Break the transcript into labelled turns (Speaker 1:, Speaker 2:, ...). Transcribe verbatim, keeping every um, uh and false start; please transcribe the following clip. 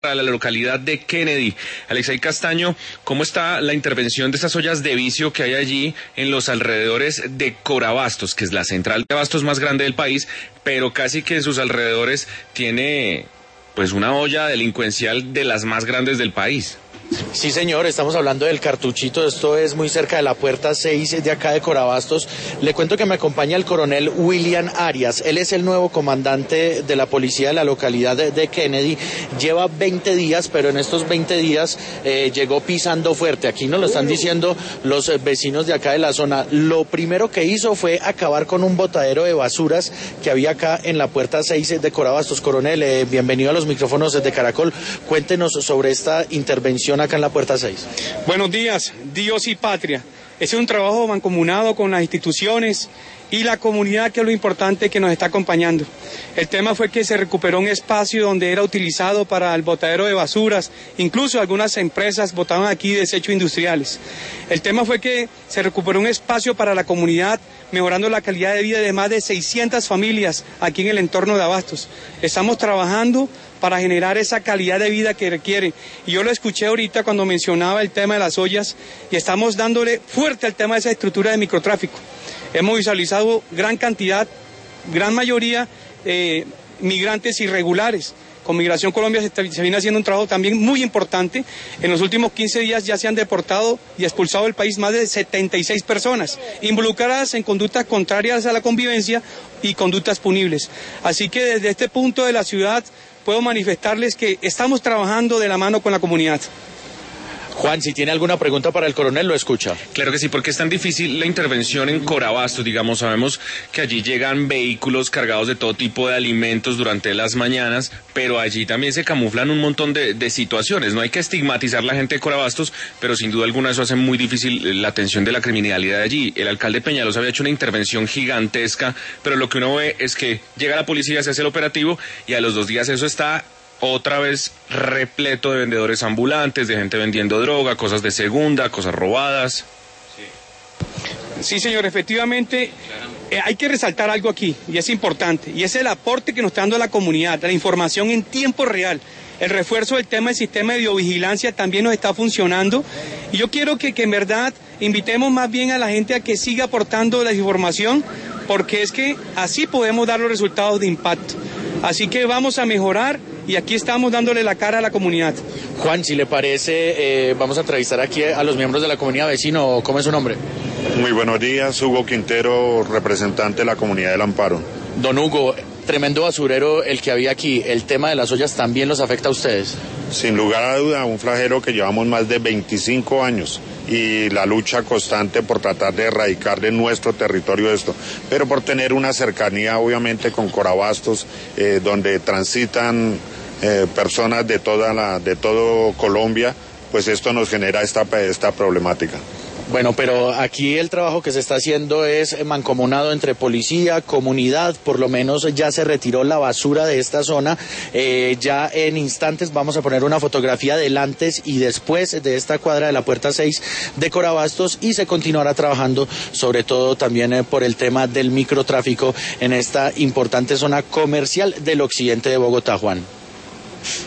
Speaker 1: para la localidad de Kennedy. Alexei Castaño, ¿cómo está la intervención de estas ollas de vicio que hay allí en los alrededores de Corabastos, que es la central de abastos más grande del país, pero casi que en sus alrededores tiene pues una olla delincuencial de las más grandes del país?
Speaker 2: Sí, señor, estamos hablando del Cartuchito, esto es muy cerca de la puerta seis de acá de Corabastos. Le cuento que me acompaña el coronel William Arias, él es el nuevo comandante de la policía de la localidad de, de Kennedy. Lleva veinte días, pero en estos veinte días eh, llegó pisando fuerte. Aquí nos lo están diciendo los vecinos de acá de la zona. Lo primero que hizo fue acabar con un botadero de basuras que había acá en la puerta seis de Corabastos. Coronel, eh, bienvenido a los micrófonos de Caracol. Cuéntenos sobre esta intervención acá en la puerta seis.
Speaker 3: Buenos días, Dios y patria. Ese es un trabajo mancomunado con las instituciones y la comunidad, que es lo importante que nos está acompañando. El tema fue que se recuperó un espacio donde era utilizado para el botadero de basuras, incluso algunas empresas botaban aquí desechos industriales. El tema fue que se recuperó un espacio para la comunidad, mejorando la calidad de vida de más de seiscientas familias aquí en el entorno de Abastos. Estamos trabajando para generar esa calidad de vida que requiere. Y yo lo escuché ahorita cuando mencionaba el tema de las ollas, y estamos dándole fuerte al tema de esa estructura de microtráfico. Hemos visualizado gran cantidad, gran mayoría, eh, migrantes irregulares. Con Migración Colombia se, se viene haciendo un trabajo también muy importante. En los últimos quince días ya se han deportado y expulsado del país más de setenta y seis personas, involucradas en conductas contrarias a la convivencia y conductas punibles. Así que desde este punto de la ciudad puedo manifestarles que estamos trabajando de la mano con la comunidad.
Speaker 2: Juan, si tiene alguna pregunta para el coronel, lo escucha.
Speaker 1: Claro que sí, porque es tan difícil la intervención en Corabastos, digamos, sabemos que allí llegan vehículos cargados de todo tipo de alimentos durante las mañanas, pero allí también se camuflan un montón de, de situaciones. No hay que estigmatizar a la gente de Corabastos, pero sin duda alguna eso hace muy difícil la atención de la criminalidad de allí. El alcalde Peñalosa había hecho una intervención gigantesca, pero lo que uno ve es que llega la policía, se hace el operativo y a los dos días eso está otra vez repleto de vendedores ambulantes, de gente vendiendo droga, cosas de segunda, cosas robadas.
Speaker 3: Sí, sí, señor, efectivamente eh, hay que resaltar algo aquí, y es importante, y es el aporte que nos está dando la comunidad, la información en tiempo real. El refuerzo del tema del sistema de biovigilancia también nos está funcionando, y yo quiero que, que en verdad invitemos más bien a la gente a que siga aportando la información, porque es que así podemos dar los resultados de impacto. Así que vamos a mejorar y aquí estamos dándole la cara a la comunidad.
Speaker 2: Juan, si le parece, eh, vamos a entrevistar aquí a los miembros de la comunidad. Vecino, ¿cómo es su nombre?
Speaker 4: Muy buenos días, Hugo Quintero, representante de la comunidad del Amparo.
Speaker 2: Don Hugo, tremendo basurero el que había aquí. ¿El tema de las ollas también los afecta a ustedes?
Speaker 4: Sin lugar a duda, un flagelo que llevamos más de veinticinco años y la lucha constante por tratar de erradicar de nuestro territorio esto, pero por tener una cercanía obviamente con Corabastos, eh, donde transitan eh, personas de toda la, de todo Colombia, pues esto nos genera esta, esta problemática.
Speaker 2: Bueno, pero aquí el trabajo que se está haciendo es mancomunado entre policía, comunidad, por lo menos ya se retiró la basura de esta zona. Eh, ya en instantes vamos a poner una fotografía del antes y después de esta cuadra de la puerta seis de Corabastos, y se continuará trabajando sobre todo también eh, por el tema del microtráfico en esta importante zona comercial del occidente de Bogotá, Juan.